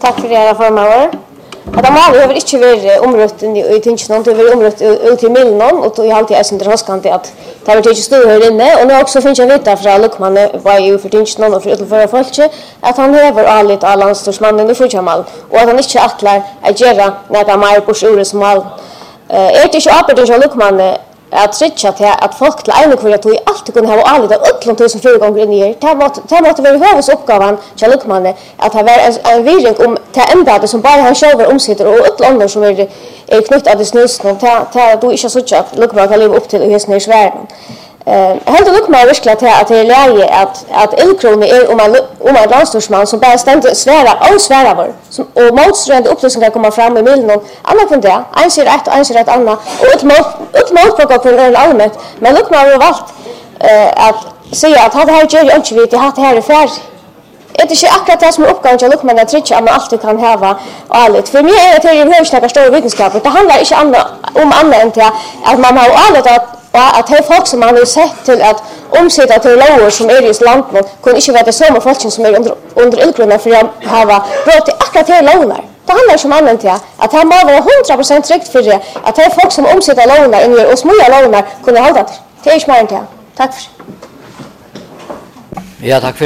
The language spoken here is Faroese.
Tack för det här formaver. Att de har inte varit omrött i tingsnån, det har varit omrött ut i Milnon och jag har alltid ätit röskande att det har varit stor här inne och nu också finns jag veta från Luckmannen var ju för tingsnån och för utanför folket att han häver allt av landstorsmannen i Fujamal och att han inte attlar att göra några mer på sjurusmål. Är det inte apert att Luckmannen att trycka till att folk till ena kvar tog alltid kunna ha allt av utlån som fyra gånger in i det måste vara huvuduppgavan till Luckmannen att ha en viring om till ämbete som bara han själv omsitter och utlån som är knutet till snusn och då inte så att Luckmannen kan leva upp till i höstens världen. Helt Luckmannen verkligen att det är läge att illkrona är om en landstorsman som bara ständigt svära var och motstående upplysningar kommer fram i miljonen annat än det en ser rätt och en ser rätt annat och ett motpågå på en allmänt men Luckmannen har valt att säga att det här gör inte vi att det här är färdigt. Det är inte akkurat det som är uppgången till Luckmannen att trycka att man alltid kan häva allt. För mig är det till en högstnäcka stora vetenskaper. Det handlar inte om annat än till att man har allt att det är folk som man har sett till att omsätta till lower som är i landet kan inte vara det samma folk som är under illgrunna för att ha brott akkurat till lånar. Det handlar inte om annat till att det måste vara 100% tryggt för det att det är folk som omsätter lånar och små lånar kunna hålla det. Det är inte mer än det. Tack för. Ja, tack för